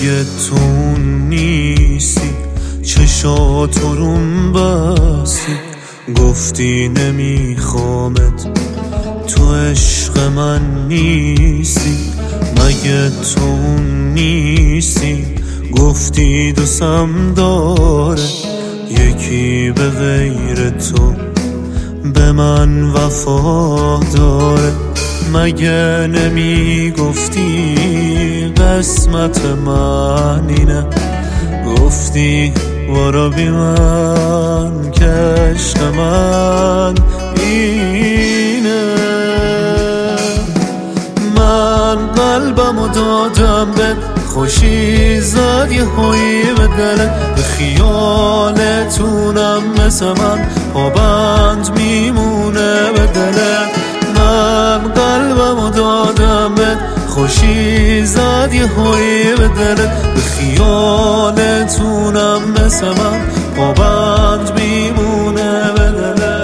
مگه تو نیستی؟ چشاتو روم بستی، گفتی نمیخوامت، تو عشق من نیستی. مگه تو نیستی؟ گفتی دوستم داره یکی به غیر تو، به من وفا داره. مگه نمیگفتی قسمت من اینه؟ گفتی برو بی من که عشق من اینه. من قلبمو دادم به خوشی زد یه هایی به دلت، به خیالتونم مثل من پابند میمونه به دلت. من قلبمو دادم به خوشی زد یه هایی به دلت، به خیالتونم مثل من پابند میمونه به دلت.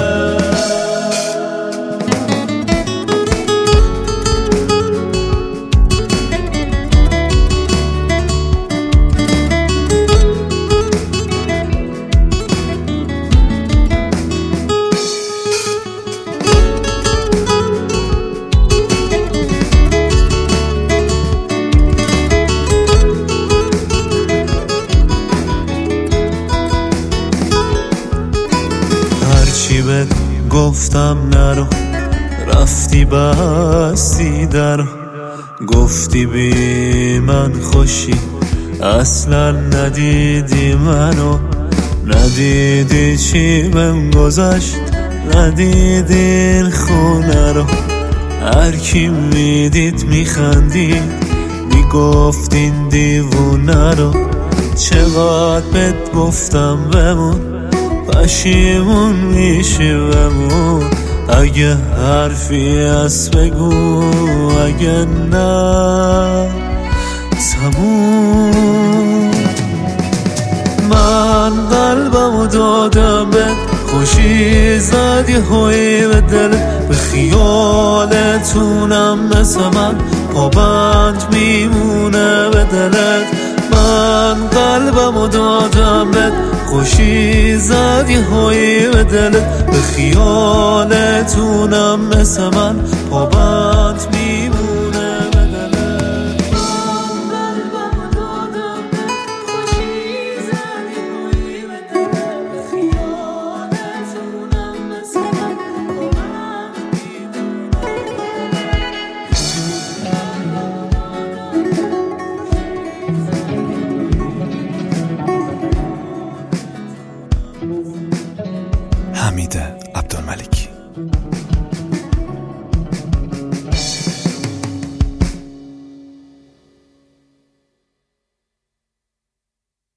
هرچی بهت گفتم نرو، رفتی بستی درو، گفتی بی من خوشی، اصلا ندیدی منو، ندیدی چی بهم گذشت، ندیدی این خونه رو. هر کی میدید میخندید، میگفت این دیوونه رو. چقدر بهت گفتم بمون، پشیمون میشی بمون. اگه حرفی هست بگو، اگه نه تموم. من قلبمو دادم به خوشی زد یه هایی به دلت، به خیالتونم مثل من پابند میمونه به دلت. من قلبمو دادم به خوشی زد یه هایی به دلت، به خیالتونم مثل من پابند